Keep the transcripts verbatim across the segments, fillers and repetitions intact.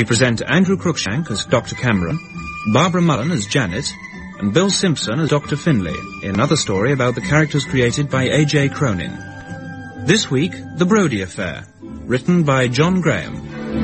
present Andrew Cruikshank as Doctor Cameron, Barbara Mullen as Janet, and Bill Simpson as Doctor Finlay, in another story about the characters created by A J Cronin. This week, The Brodie Affair, written by John Graham.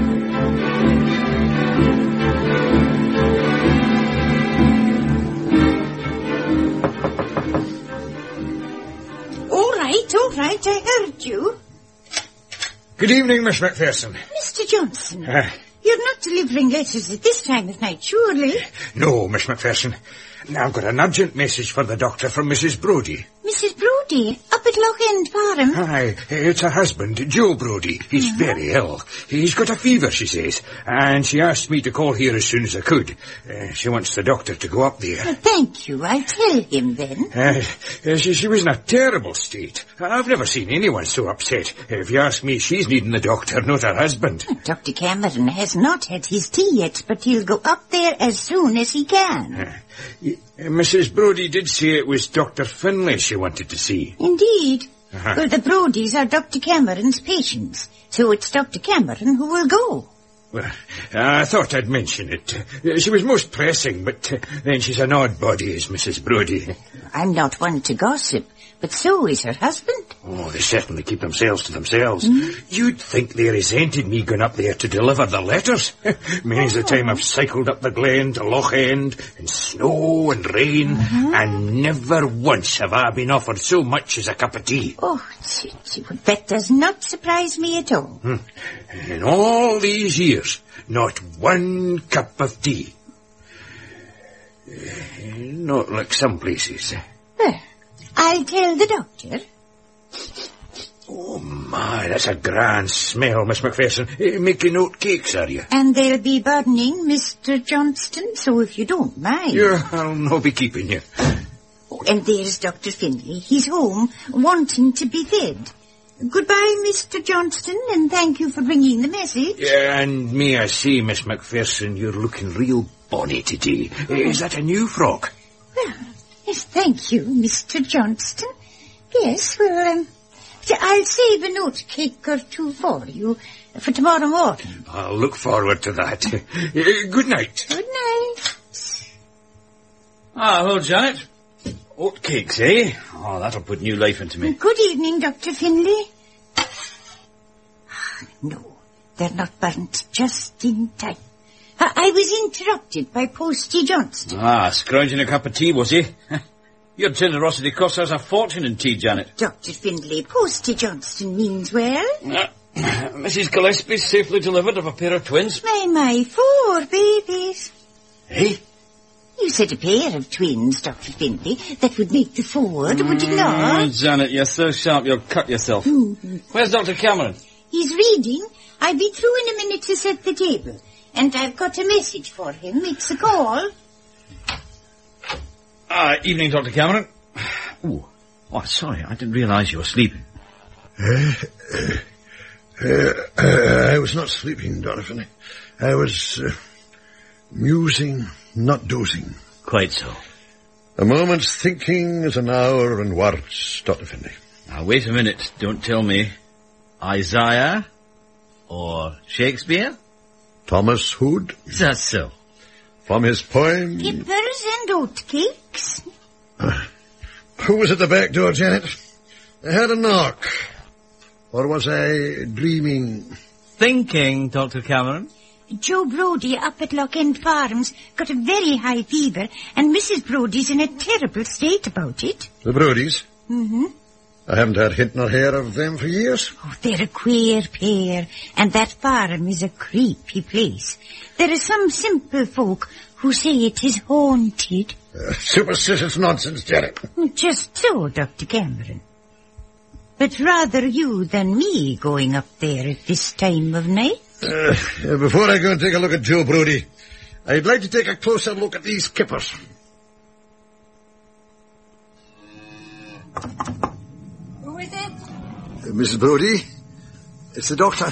All right, all right, I heard you. Good evening, Miss Macpherson. Mister Johnson, Uh, you're not delivering letters at this time of night, surely? no, Miss Macpherson. Now I've got an urgent message for the doctor from Missus Brodie. Missus Brodie, up at Loch End Farm? Aye, it's her husband, Joe Brodie. He's Yeah. very ill. He's got a fever, she says, and she asked me to call here as soon as I could. Uh, she wants the doctor to go up there. Well, thank you, I'll tell him then. Uh, uh, she, she was in a terrible state. I've never seen anyone so upset. If you ask me, she's needing the doctor, not her husband. Doctor Cameron has not had his tea yet, but he'll go up there as soon as he can. Uh, y- uh, Missus Brodie did say it was Doctor Finlay she wanted to see. Indeed. Uh-huh. Well, the Brodies are Doctor Cameron's patients, so it's Doctor Cameron who will go. Well, I thought I'd mention it. Uh, She was most pressing, but uh, then she's an odd body, is Missus Brodie. I'm not one to gossip, but so is her husband. Oh, they certainly keep themselves to themselves. You'd think they resented me going up there to deliver the letters. Many's the time I've cycled up the glen to Loch End, in snow and rain, and never once have I been offered so much as a cup of tea. Oh, gee, gee, well, that does not surprise me at all. Hmm. In all these years, not one cup of tea. Uh, Not like some places. Well, I'll tell the doctor. Oh, my, that's a grand smell, Miss Macpherson. Uh, making oat cakes, are you? And they'll be burdening Mister Johnston, so if you don't mind. Yeah, I'll not be keeping you. Oh, and there's Doctor Finlay. He's home, wanting to be fed. Goodbye, Mister Johnston, and thank you for bringing the message. Yeah, and may I say, Miss Macpherson, you're looking real bonny today. Uh, Is that a new frock? Well, yes, thank you, Mister Johnston. Yes, well, um, I'll save a note cake or two for you for tomorrow morning. I'll look forward to that. Uh, Good night. Good night. Ah, hello, Janet. Oat cakes, eh? Oh, that'll put new life into me. Good evening, Doctor Finlay. No, they're not burnt just in time. I, I was interrupted by Posty Johnston. Ah, scrounging a cup of tea, was he? Your generosity costs us a fortune in tea, Janet. Doctor Finlay, Posty Johnston means well. Ah, Missus Gillespie safely delivered of a pair of twins. My, my, four babies. Eh? You said a pair of twins, Doctor Finlay. That would make the four, would it not? Oh, Janet, you're so sharp you'll cut yourself. Mm-hmm. Where's Doctor Cameron? He's reading. I'll be through in a minute to set the table. And I've got a message for him. It's a call. Ah, evening, Doctor Cameron. Ooh. Oh, sorry, I didn't realise you were sleeping. Uh, uh, uh, I was not sleeping, Doctor Finlay. I was uh, musing, not dozing. Quite so. A moment's thinking is an hour and words, Doctor Finlay. Now, wait a minute. Don't tell me. Isaiah? Or Shakespeare? Thomas Hood, Is that so? from his poem... Kippers and oatcakes. Uh, who was at the back door, Janet? I heard a knock. Or was I dreaming? Thinking, Doctor Cameron. Joe Brodie up at Loch End Farms got a very high fever, and Missus Brodie's in a terrible state about it. The Brodies? Mm-hmm. I haven't had hint nor hair of them for years. Oh, they're a queer pair, and that farm is a creepy place. There are some simple folk who say it is haunted. Uh, superstitious nonsense, Janet. Just so, Doctor Cameron. But rather you than me going up there at this time of night. Uh, uh, before I go and take a look at Joe Brodie, I'd like to take a closer look at these kippers. Who is it? Uh, Missus Brodie, it's the doctor.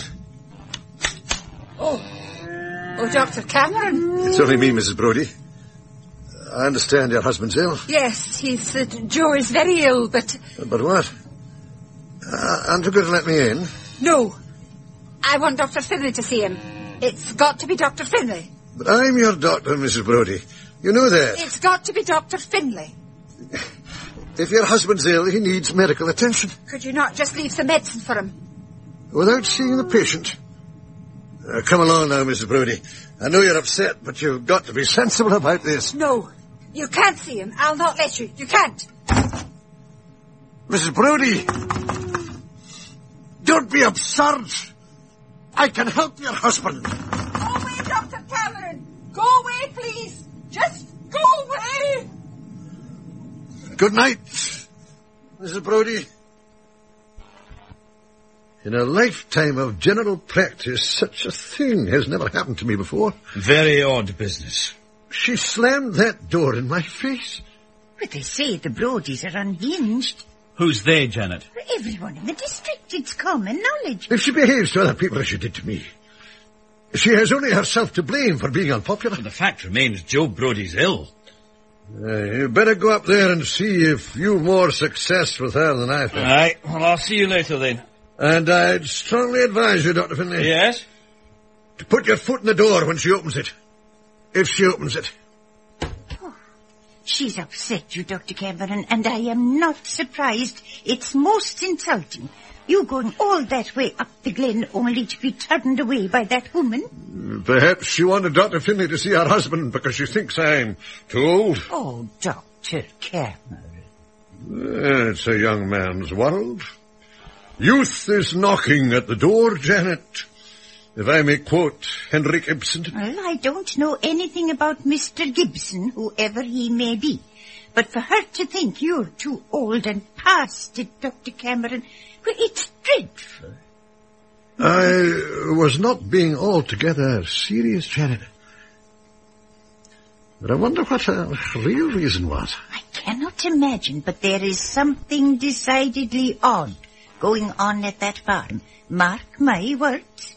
Oh. Oh, Doctor Cameron. It's only me, Missus Brodie. I understand your husband's ill. Yes, he's, uh, Joe is very ill, but... Uh, but what? Uh, aren't you going to let me in? No. I want Doctor Finlay to see him. It's got to be Doctor Finlay. But I'm your doctor, Missus Brodie. You know that. It's got to be Doctor Finlay. If your husband's ill, he needs medical attention. Could you not just leave some medicine for him? Without seeing the patient? Uh, come along now, Missus Brodie. I know you're upset, but you've got to be sensible about this. No, you can't see him. I'll not let you. You can't. Missus Brodie! Don't be absurd! I can help your husband. Go away, Doctor Cameron. Go away, please. Just go away. Good night, Missus Brodie. In a lifetime of general practice, such a thing has never happened to me before. Very odd business. She slammed that door in my face. But they say the Brodies are unhinged. Who's they, Janet? For everyone in the district, it's common knowledge. If she behaves to other people as she did to me, she has only herself to blame for being unpopular. But the fact remains Joe Brodie's ill. Uh, you better go up there and see if you've more success with her than I've had. Aye, well, I'll see you later then. And I'd strongly advise you, Doctor Finlay. Yes? To put your foot in the door when she opens it. If she opens it. Oh, she's upset you, Doctor Cameron, and I am not surprised. It's most insulting. You going all that way up the glen only to be turned away by that woman? Perhaps she wanted Doctor Finlay to see her husband because she thinks I'm too old. Oh, Doctor Cameron. It's a young man's world. Youth is knocking at the door, Janet. If I may quote Henrik Ibsen. Well, I don't know anything about Mister Gibson, whoever he may be. But for her to think you're too old and past it, Doctor Cameron, well, it's dreadful. I was not being altogether serious, Janet. But I wonder what her real reason was. I cannot imagine, but there is something decidedly odd going on at that farm. Mark my words.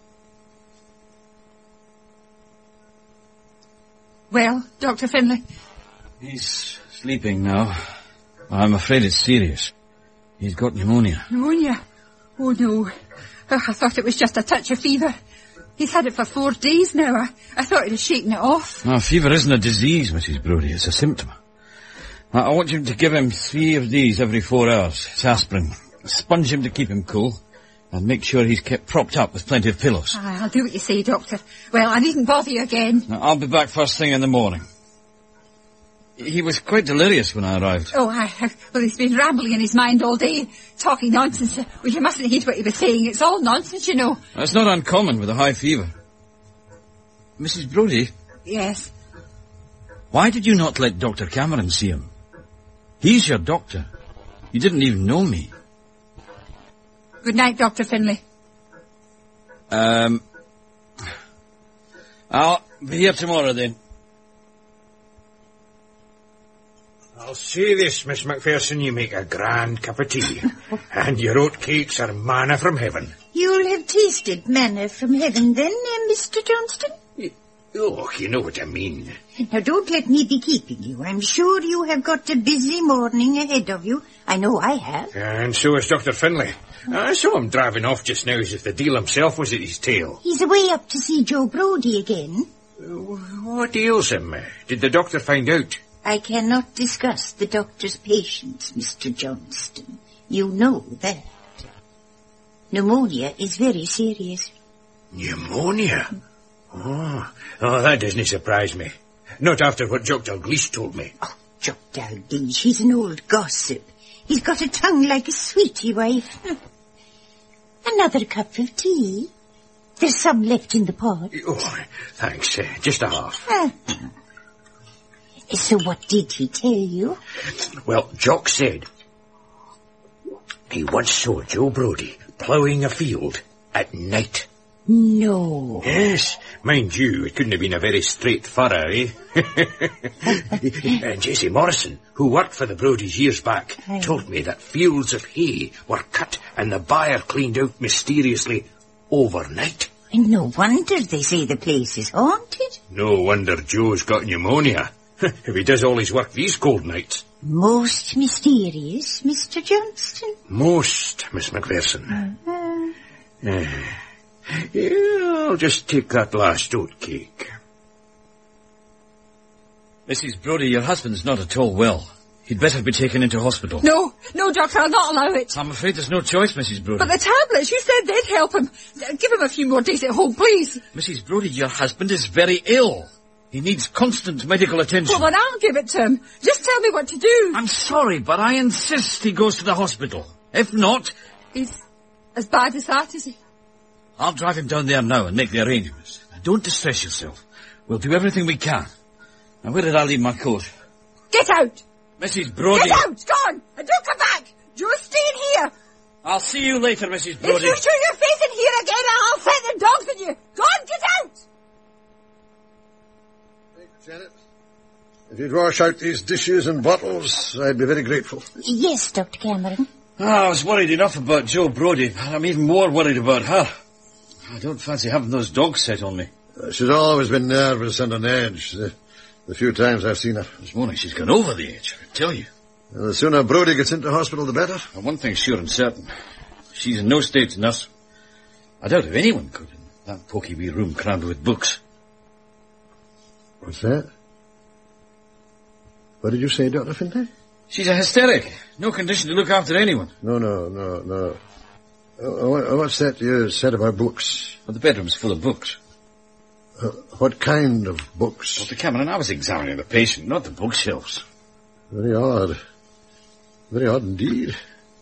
Well, Doctor Finlay? He's sleeping now. I'm afraid it's serious. He's got pneumonia. Pneumonia? Oh, no. Oh, I thought it was just a touch of fever. He's had it for four days now. I, I thought he'd have shaken it off. No, fever isn't a disease, Missus Brodie. It's a symptom. I, I want you to give him three of these every four hours. It's aspirin. Sponge him to keep him cool. And make sure he's kept propped up with plenty of pillows. Aye, I'll do what you say, Doctor. Well, I needn't bother you again. Now, I'll be back first thing in the morning. He was quite delirious when I arrived. Oh, I, well, he's been rambling in his mind all day, talking nonsense. Well, you mustn't heed what he was saying. It's all nonsense, you know. That's not uncommon with a high fever. Missus Brodie? Yes? Why did you not let Doctor Cameron see him? He's your doctor. You didn't even know me. Good night, Doctor Finlay. Um, I'll be here tomorrow then. I'll say this, Miss Macpherson, you make a grand cup of tea. And your oat cakes are manna from heaven. You'll have tasted manna from heaven then, uh, Mister Johnston? Oh, you know what I mean. Now, don't let me be keeping you. I'm sure you have got a busy morning ahead of you. I know I have. And so is Doctor Finlay. I saw him driving off just now as if the deal himself was at his tail. He's away up to see Joe Brodie again. Uh, what ails him? Did the doctor find out? I cannot discuss the doctor's patients, Mister Johnston. You know that. Pneumonia is very serious. Pneumonia? Oh, oh, that doesn't surprise me. Not after what Jock Dalgleish told me. Oh, Jock Dalgleish, he's an old gossip. He's got a tongue like a sweetie wife. Another cup of tea? There's some left in the pot. Oh, thanks. Uh, just a half. Uh, so what did he tell you? Well, Jock said he once saw Joe Brodie ploughing a field at night. No. Yes, mind you, it couldn't have been a very straight furrow, eh? And Jessie Morrison, who worked for the Brodies years back, Aye. told me that fields of hay were cut and the byre cleaned out mysteriously overnight. And no wonder they say the place is haunted. No wonder Joe's got pneumonia. If he does all his work these cold nights. Most mysterious, Mister Johnston. Most, Miss Macpherson. Uh-huh. Uh, Yeah, I'll just take that last oat cake. Missus Brodie, your husband's not at all well. He'd better be taken into hospital. No, no, Doctor, I'll not allow it. I'm afraid there's no choice, Missus Brodie. But the tablets, you said they'd help him. Give him a few more days at home, please. Missus Brodie, your husband is very ill. He needs constant medical attention. Well, then I'll give it to him. Just tell me what to do. I'm sorry, but I insist he goes to the hospital. If not... He's as bad as that, is he? I'll drive him down there now and make the arrangements. Now, don't distress yourself. We'll do everything we can. Now, where did I leave my coat? Get out! Missus Brodie... Get out! Gone! And don't come back! Just stay in here! I'll see you later, Missus Brodie. If you show your face in here again, I'll set the dogs on you! Go on, get out! Thank you, Janet. If you'd wash out these dishes and bottles, I'd be very grateful. Yes, Doctor Cameron. Oh, I was worried enough about Joe Brodie, but I'm even more worried about her. I don't fancy having those dogs set on me. Uh, she's always been nervous and on edge, the, the few times I've seen her. This morning she's gone over the edge, I can tell you. And the sooner Brodie gets into hospital, the better. Well, one thing's sure and certain. She's in no state to nurse. I doubt if anyone could in that poky wee room crammed with books. What's that? What did you say, Doctor Finlay? She's a hysteric. No condition to look after anyone. No, no, no, no. Uh, what's that you said about books? Well, the bedroom's full of books. Uh, what kind of books? Doctor Cameron, I was examining the patient, not the bookshelves. Very odd. Very odd indeed.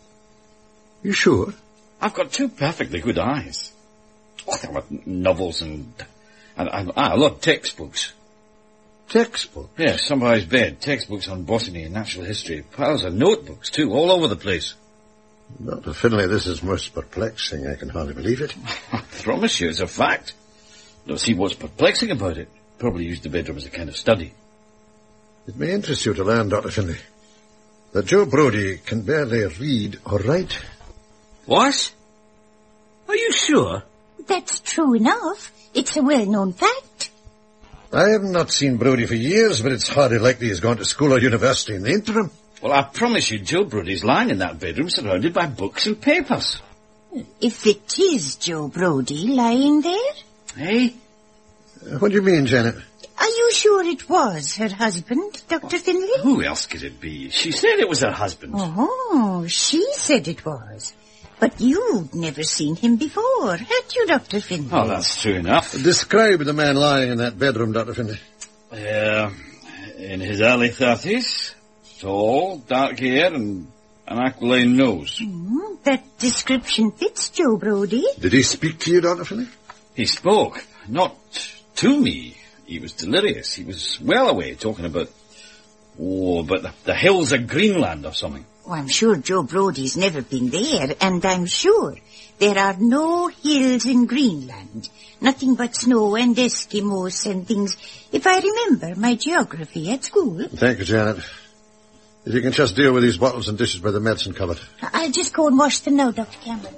You sure? I've got two perfectly good eyes. Oh, there were novels and, and, and ah, a lot of textbooks. Textbooks? Yes, somebody's bed. Textbooks on botany and natural history. Piles of notebooks, too, all over the place. Doctor Finlay, this is most perplexing. I can hardly believe it. I promise you, it's a fact. Don't see what's perplexing about it. Probably used the bedroom as a kind of study. It may interest you to learn, Doctor Finlay, that Joe Brodie can barely read or write. What? Are you sure? That's true enough. It's a well-known fact. I have not seen Brodie for years, but it's hardly likely he's gone to school or university in the interim. Well, I promise you, Joe Brodie's lying in that bedroom surrounded by books and papers. If it is Joe Brodie lying there? Eh? Uh, what do you mean, Janet? Are you sure it was her husband, Doctor Finlay? Who else could it be? She said it was her husband. Oh, she said it was. But you'd never seen him before, had you, Doctor Finlay? Oh, that's true enough. Describe the man lying in that bedroom, Doctor Finlay. Uh, in his early thirties. Tall, dark hair, and an aquiline nose. Mm, that description fits Joe Brodie. Did he speak to you, Doctor Finlay? He spoke. Not to me. He was delirious. He was well away talking about... Oh, about the, the hills of Greenland or something. Oh, I'm sure Joe Brodie's never been there, and I'm sure there are no hills in Greenland. Nothing but snow and Eskimos and things, if I remember my geography at school. Thank you, Janet. If you can just deal with these bottles and dishes by the medicine cupboard. I'll just go and wash them now, Doctor Cameron.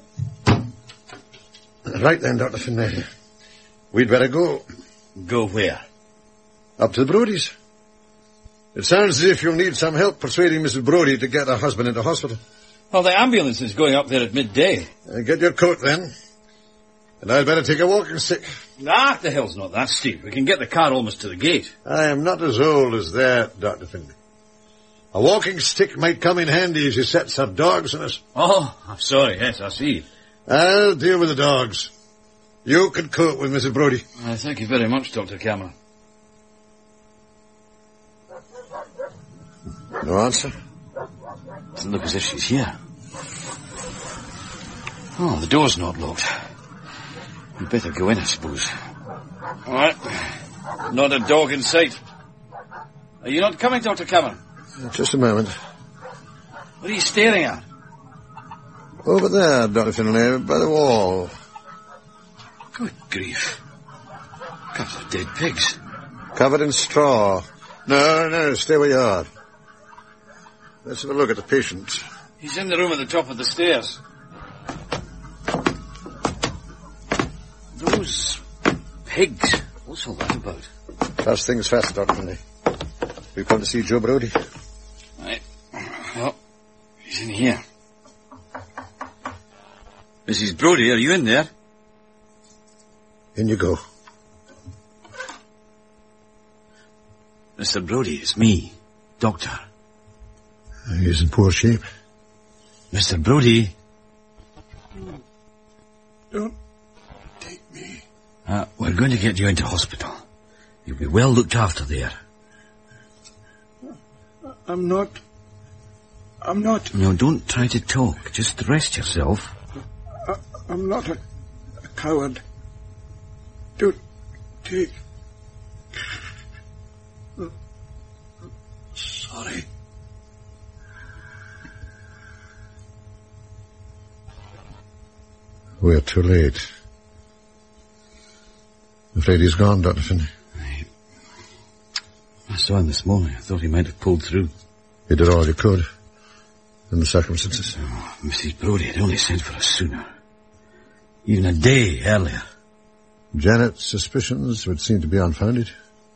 Right then, Doctor Finlay. We'd better go. Go where? Up to the Brodies. It sounds as if you'll need some help persuading Missus Brodie to get her husband into hospital. Well, the ambulance is going up there at midday. Uh, get your coat, then. And I'd better take a walking stick. Ah, the hill's not that steep. We can get the car almost to the gate. I am not as old as that, Doctor Finlay. A walking stick might come in handy as you set some dogs on us. Oh, I'm sorry. Yes, I see. I'll deal with the dogs. You can cope with Missus Brodie. Uh, thank you very much, Doctor Cameron. No answer? Doesn't look as if she's here. Oh, the door's not locked. We'd better go in, I suppose. All right. Not a dog in sight. Are you not coming, Doctor Cameron? Just a moment. What are you staring at? Over there, Doctor Finlay, by the wall. Good grief. Couple of dead pigs. Covered in straw. No, no, stay where you are. Let's have a look at the patient. He's in the room at the top of the stairs. Those pigs. What's all that about? First things first, Doctor Finlay. We've come to see Joe Brodie. Right. Well, he's in here. Missus Brodie, are you in there? In you go. Mister Brodie, it's me, Doctor. He's in poor shape. Mister Brodie. Don't take me. Uh, we're going to get you into hospital. You'll be well looked after there. I'm not... I'm not... No, don't try to talk. Just rest yourself. I, I'm not a, a coward. Don't take... Sorry. We're too late. I'm afraid he's gone, Doctor Finney. I, I saw him this morning. I thought he might have pulled through. You did all you could, in the circumstances. Oh, Missus Brodie had only sent for us sooner. Even a day earlier. Janet's suspicions would seem to be unfounded.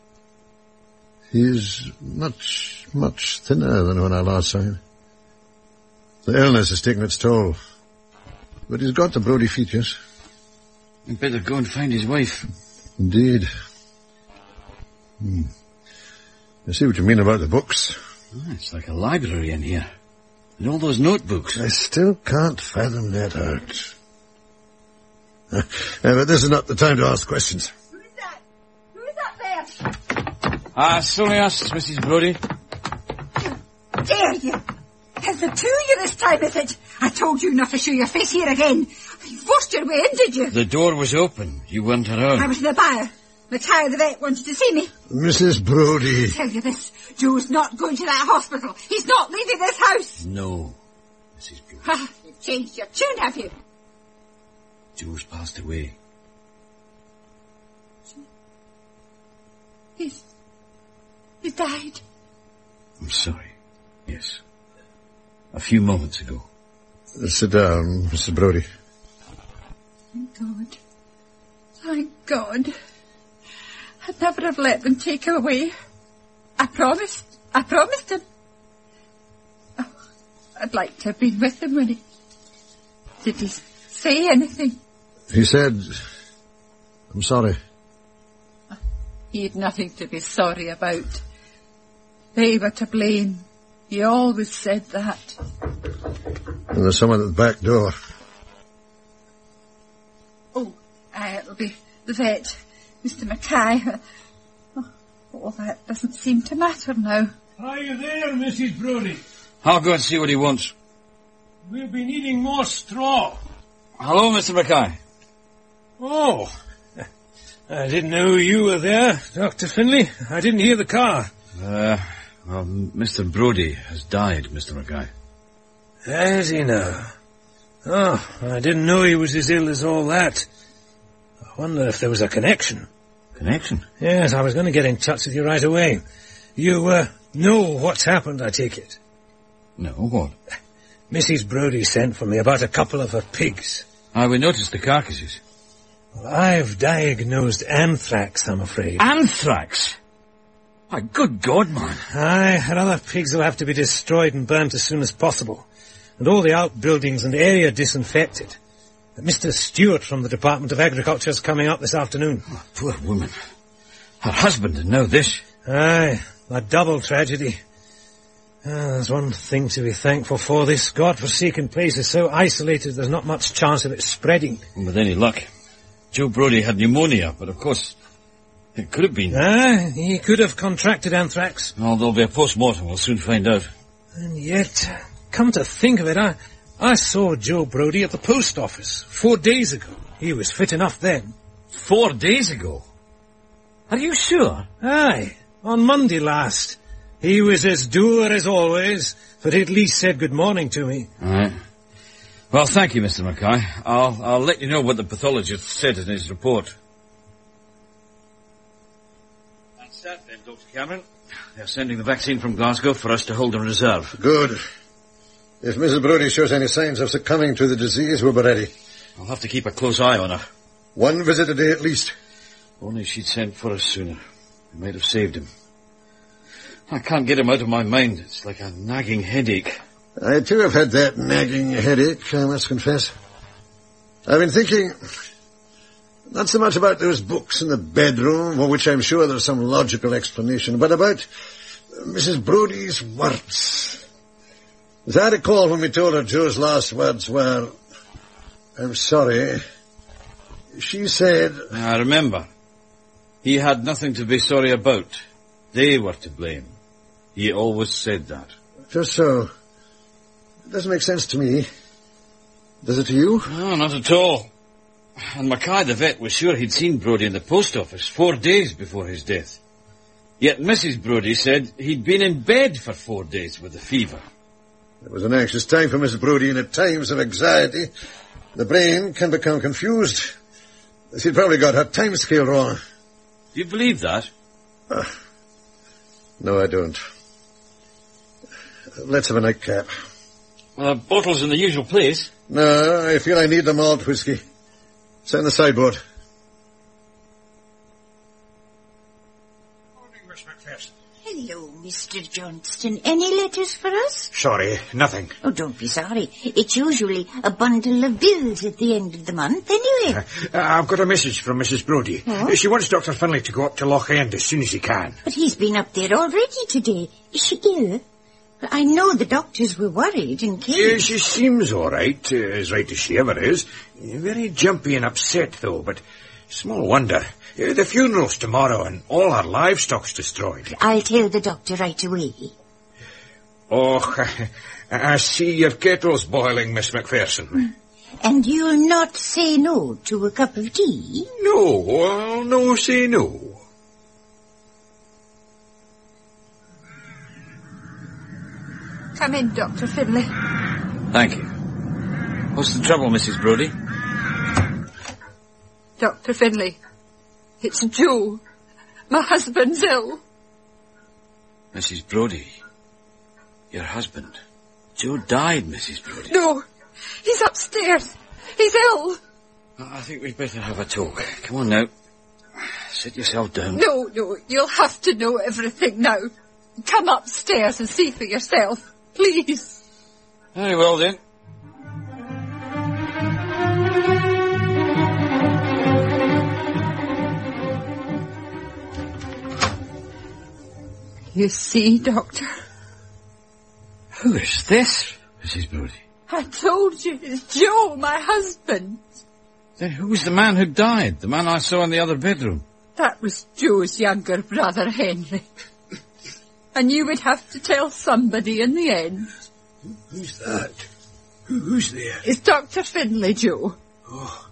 He's much, much thinner than when I last saw him. The illness has taken its toll. But he's got the Brodie features. You'd better go and find his wife. Indeed. Hmm. I see what you mean about the books. Oh, it's like a library in here. And all those notebooks. I still can't fathom that out. Uh, but this is not the time to ask questions. Who's that? Who's up there? Ah, it's only us, Missus Brodie. How dare you? It's the two of you this time, is it? I told you not to show your face here again. You forced your way in, did you? The door was open. You weren't around. I was in the bar. Matthias the vet wanted to see me. Missus Brodie. I tell you this, Joe's not going to that hospital. He's not leaving this house. No, Missus Brodie. Ah, you've changed your tune, have you? Joe's passed away. He's... He died. I'm sorry. Yes. A few moments ago. Uh, sit down, Missus Brodie. Thank God. Thank God. I'd never have let them take him away. I promised. I promised him. Oh, I'd like to have been with him when he... Did he say anything? He said, I'm sorry. He had nothing to be sorry about. They were to blame. He always said that. And there's someone at the back door. Oh, uh, it'll be the vet, Mister Mackay. Oh, oh, that doesn't seem to matter now. Are you there, Missus Brodie? I'll go and see what he wants. We'll be needing more straw. Hello, Mister Mackay. Oh, I didn't know you were there, Doctor Finlay. I didn't hear the car. Uh, well, Mister Brodie has died, Mister Mackay. Has he now? Oh, I didn't know he was as ill as all that. I wonder if there was a connection. Connection? Yes, I was going to get in touch with you right away. You, uh, know what's happened, I take it. No, what? Missus Brodie sent for me about a couple of her pigs. Ah, we noticed the carcasses. Well, I've diagnosed anthrax, I'm afraid. Anthrax? My good God, man. Aye, her other pigs will have to be destroyed and burnt as soon as possible. And all the outbuildings and area disinfected. Mister Stewart from the Department of Agriculture is coming up this afternoon. Oh, poor woman. Her husband and now this. Aye, a double tragedy. Ah, there's one thing to be thankful for. This God-forsaken place is so isolated there's not much chance of it spreading. And with any luck, Joe Brodie had pneumonia, but of course, it could have been. Ah, he could have contracted anthrax. Oh, there'll be a post-mortem, we'll soon find out. And yet, come to think of it, I, I saw Joe Brodie at the post office four days ago. He was fit enough then. Four days ago? Are you sure? Aye, on Monday last. He was as dour as always, but he at least said good morning to me. All right. Well, thank you, Mister Mackay. I'll, I'll let you know what the pathologist said in his report. That's that then, Doctor Cameron. They're sending the vaccine from Glasgow for us to hold in reserve. Good. If Missus Brodie shows any signs of succumbing to the disease, we'll be ready. I'll have to keep a close eye on her. One visit a day at least. Only she'd sent for us sooner. We might have saved him. I can't get him out of my mind. It's like a nagging headache. I too have had that nagging headache, I must confess. I've been thinking... Not so much about those books in the bedroom, for which I'm sure there's some logical explanation, but about Missus Brodie's words. As I recall when we told her Joe's last words were, "I'm sorry," she said... I remember. He had nothing to be sorry about. They were to blame. He always said that. Just so. It doesn't make sense to me. Does it to you? No, not at all. And Mackay the vet was sure he'd seen Brodie in the post office four days before his death. Yet Missus Brodie said he'd been in bed for four days with a fever. It was an anxious time for Missus Brodie, and at times of anxiety, the brain can become confused. She'd probably got her time scale wrong. Do you believe that? Uh, no, I don't. Let's have a nightcap. Well, the bottle's in the usual place. No, I feel I need the malt whiskey. It's on the sideboard. Morning, Miss McPherson. Hello, Mister Johnston. Any letters for us? Sorry, nothing. Oh, don't be sorry. It's usually a bundle of bills at the end of the month, anyway. Uh, I've got a message from Missus Brodie. Oh? She wants Doctor Finlay to go up to Loch End as soon as he can. But he's been up there already today. Is she ill? I know the doctors were worried and came. Uh, she seems all right, uh, as right as she ever is. Uh, very jumpy and upset, though, but small wonder. Uh, the funeral's tomorrow and all her livestock's destroyed. I'll tell the doctor right away. Oh, I see your kettle's boiling, Miss McPherson. And you'll not say no to a cup of tea? No, I'll no say no. Come in, Doctor Finlay. Thank you. What's the trouble, Missus Brodie? Doctor Finlay, it's Joe. My husband's ill. Missus Brodie, your husband. Joe died, Missus Brodie. No, he's upstairs. He's ill. I think we'd better have a talk. Come on now. Sit yourself down. No, no, you'll have to know everything now. Come upstairs and see for yourself, please. Very well, then. You see, Doctor? Who is this, Missus Brodie? I told you, it's Joe, my husband. Then who was the man who died? The man I saw in the other bedroom? That was Joe's younger brother, Henry. And you would have to tell somebody in the end. Who's that? Who, who's there? It's Doctor Finlay, Joe. Oh,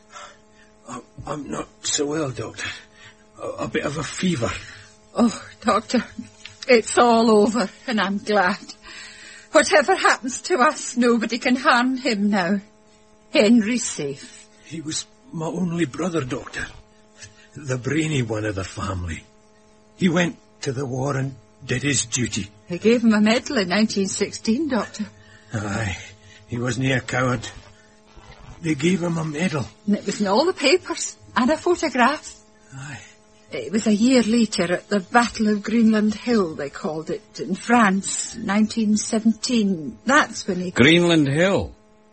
I'm, I'm not so well, Doctor. A, a bit of a fever. Oh, Doctor, it's all over, and I'm glad. Whatever happens to us, nobody can harm him now. Henry's safe. He was my only brother, Doctor. The brainy one of the family. He went to the war and did his duty. They gave him a medal in nineteen sixteen, Doctor. Aye, he wasn't a coward. They gave him a medal. And it was in all the papers, and a photograph. Aye. It was a year later at the Battle of Greenland Hill, they called it, in France, nineteen seventeen. That's when he... Greenland Hill?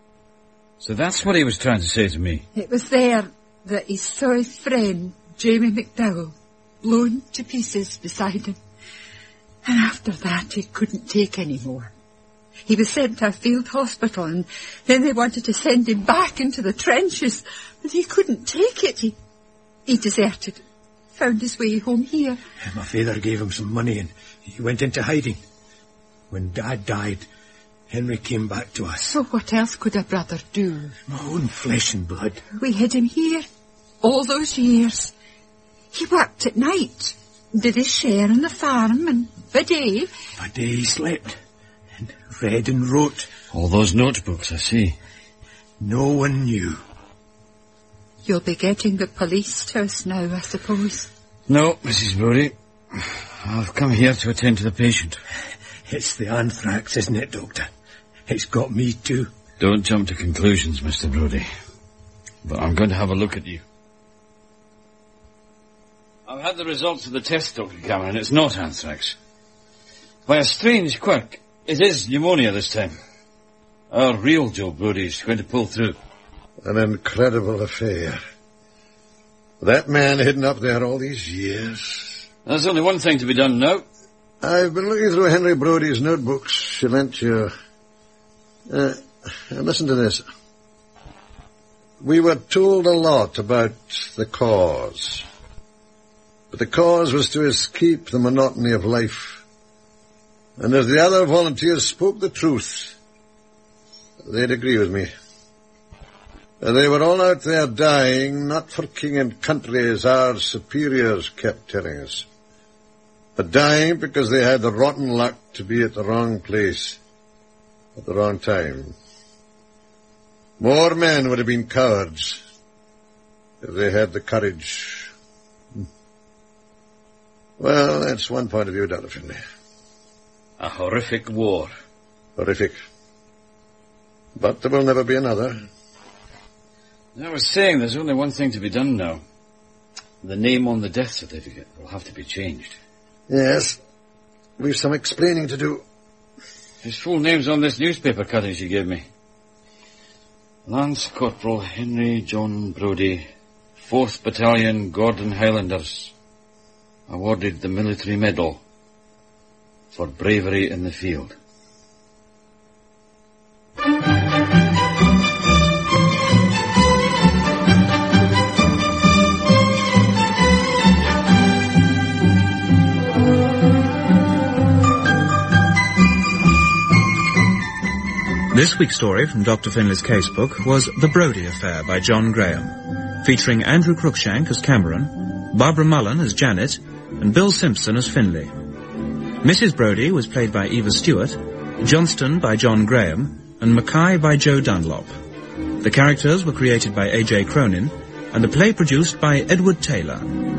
So that's what he was trying to say to me. It was there that he saw his friend, Jamie McDowell, blown to pieces beside him. And after that, he couldn't take any more. He was sent to a field hospital, and then they wanted to send him back into the trenches, but he couldn't take it. He, he deserted, found his way home here. My father gave him some money, and he went into hiding. When Dad died, Henry came back to us. So what else could a brother do? My own flesh and blood. We hid him here, all those years. He worked at night, did his share on the farm, and by day... By day he slept, and read and wrote. All those notebooks, I see. No one knew. You'll be getting the police to us now, I suppose. No, Missus Brodie. I've come here to attend to the patient. It's the anthrax, isn't it, Doctor? It's got me too. Don't jump to conclusions, Mister Brodie. But I'm going to have a look at you. I've had the results of the test, Doctor Cameron. It's not anthrax. By a strange quirk, it is pneumonia this time. Our real Joe Brodie is going to pull through. An incredible affair. That man hidden up there all these years. There's only one thing to be done now. I've been looking through Henry Brodie's notebooks she lent you. Uh, listen to this. We were told a lot about the cause. But the cause was to escape the monotony of life. And if the other volunteers spoke the truth, they'd agree with me. They were all out there dying, not for king and country as our superiors kept telling us, but dying because they had the rotten luck to be at the wrong place at the wrong time. More men would have been cowards if they had the courage. Well, that's one point of view, Doctor Finlay. A horrific war. Horrific. But there will never be another. I was saying there's only one thing to be done now. The name on the death certificate will have to be changed. Yes. We've some explaining to do. His full name's on this newspaper cutting she gave me. Lance Corporal Henry John Brodie, fourth Battalion Gordon Highlanders, awarded the military medal for bravery in the field. This week's story from Doctor Finlay's casebook was The Brodie Affair by John Graham, featuring Andrew Cruikshank as Cameron, Barbara Mullen as Janet, and Bill Simpson as Finlay. Missus Brodie was played by Eva Stewart, Johnston by John Graham, and Mackay by Joe Dunlop. The characters were created by A J Cronin, and the play produced by Edward Taylor.